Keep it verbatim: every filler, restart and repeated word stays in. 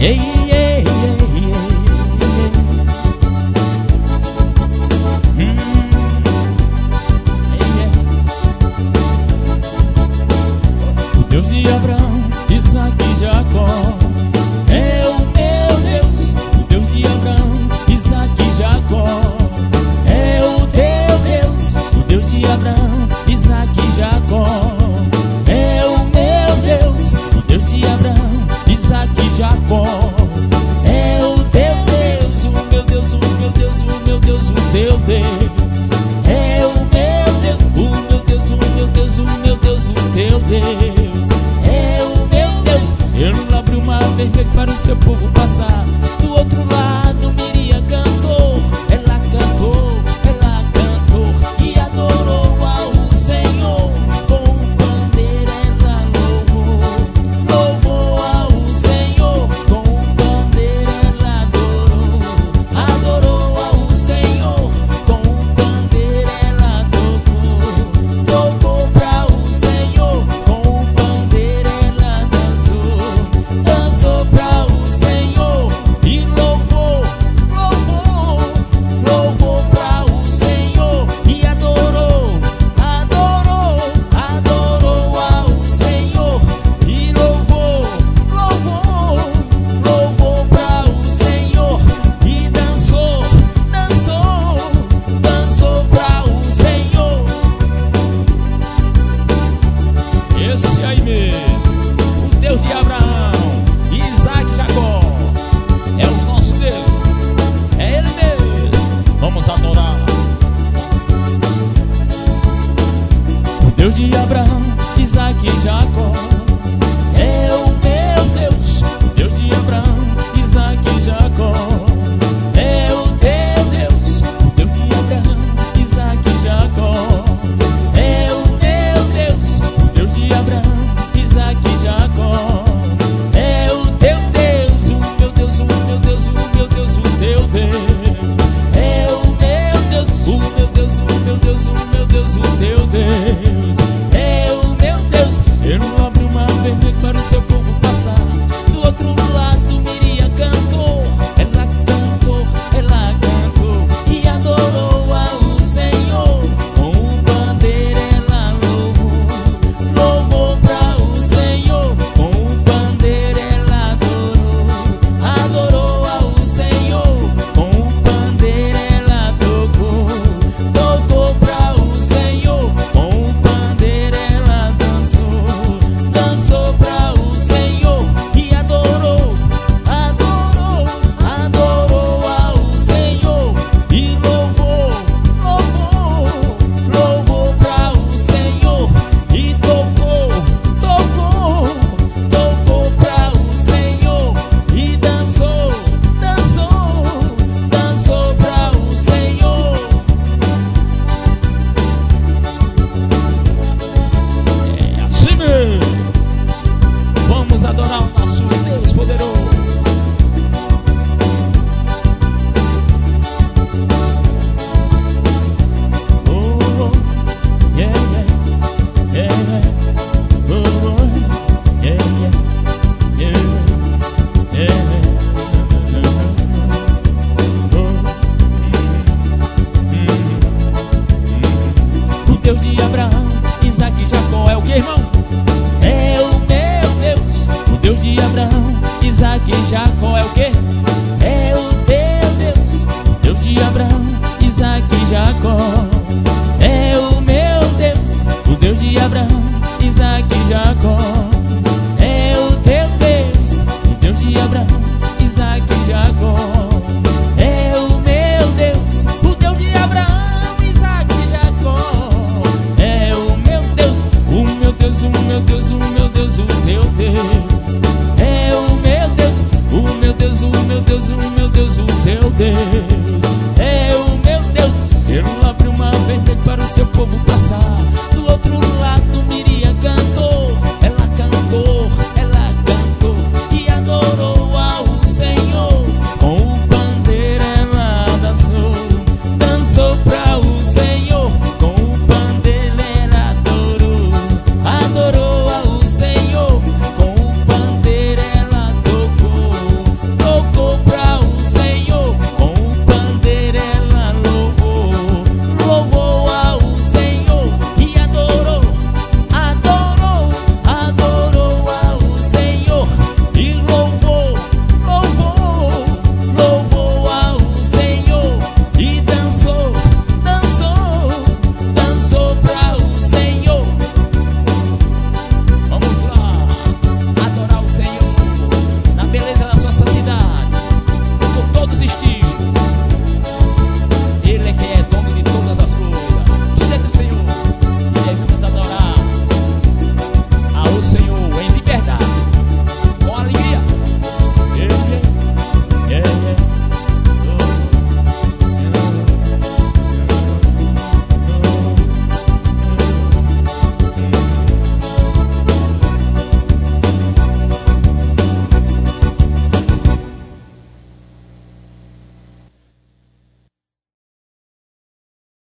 Ei, ei, ei, ei, hum, ei, ei. O Deus de Abraão, Isaque e Jacó é o meu Deus. O Deus de Abraão, Isaque e Jacó é o teu Deus. O Deus de Abraão, Isaque e Jacó é o meu Deus. O Deus de Abraão, Isaque e Jacó é o teu Deus. O meu Deus, o meu Deus, o meu Deus, o teu Deus é o meu Deus. O meu Deus, o meu Deus, o meu Deus, o teu Deus é o meu Deus. Ele abriu o mar vermelho para o seu povo passar. Do outro lado Miriam cantou. Ela cantou, ela cantou e adorou ao Senhor. Com bandeira ela louvou, louvou ao Senhor. Com bandeira ela adorou, adorou ao Senhor. Com bandeira ela tocou, tocou para o Senhor. Com bandeira ela dançou, dançou para o Senhor. E louvou, louvou, louvou para o Senhor. E adorou, adorou, adorou ao Senhor. E louvou, louvou, louvou para o Senhor. E dançou, dançou, dançou para o Senhor. Esse aí mesmo, o Deus de Abraão, Isaque e Jacó é o nosso Deus, é Ele mesmo. Vamos adorar o Deus de Abraão, Isaque e Jacó é o meu Deus. O Deus de Abraão, Isaque e Jacó é o teu Deus. O Deus de Abraão, Isaque e Jacó é o meu Deus. O Deus de Abraão, Isaque e Jacó é o teu Deus. O meu Deus, o meu Deus, o meu Deus, o teu Deus é o meu Deus. O meu Deus, o meu Deus, o meu Deus, o teu Deus é o meu Deus. Ele não abriu o mar vermelho para o seu povo passar. Do outro lado Miriam cantou. Ela cantou, ela cantou e adorou ao Senhor. Com bandeira ela louvou, louvou para o Senhor. Com bandeira ela adorou, adorou ao Senhor. Com bandeira ela tocou, tocou para o Senhor. Com bandeira ela dançou, dançou para o Senhor. E adorou, adorou, adorou ao Senhor. E louvou, louvou, louvou para o Senhor. E tocou, tocou, tocou para o Senhor. E dançou, dançou, dançou para o Senhor. É assim mesmo. Vamos adorar o nosso Deus poderoso. Oh, oh, yeah, yeah, yeah, yeah. Oh, oh, yeah, yeah, yeah, yeah. Oh, hum, hum, hum. O Deus de Abraão, Isaque e Jacó é o que, irmão? É o meu Deus. O Deus de Abraão, Isaque e Jacó é o que?